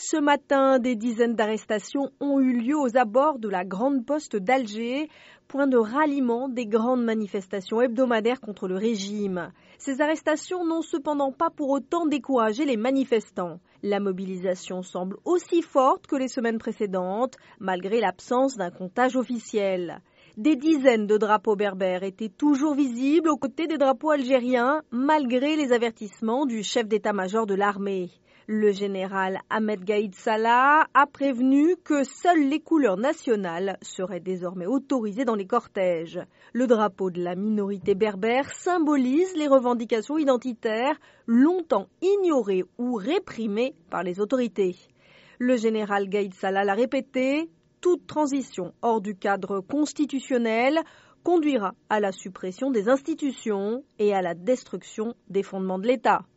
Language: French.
Ce matin, des dizaines d'arrestations ont eu lieu aux abords de la Grande Poste d'Alger, point de ralliement des grandes manifestations hebdomadaires contre le régime. Ces arrestations n'ont cependant pas pour autant découragé les manifestants. La mobilisation semble aussi forte que les semaines précédentes, malgré l'absence d'un comptage officiel. Des dizaines de drapeaux berbères étaient toujours visibles aux côtés des drapeaux algériens, malgré les avertissements du chef d'état-major de l'armée. Le général Ahmed Gaïd Salah a prévenu que seules les couleurs nationales seraient désormais autorisées dans les cortèges. Le drapeau de la minorité berbère symbolise les revendications identitaires longtemps ignorées ou réprimées par les autorités. Le général Gaïd Salah l'a répété, toute transition hors du cadre constitutionnel conduira à la suppression des institutions et à la destruction des fondements de l'État.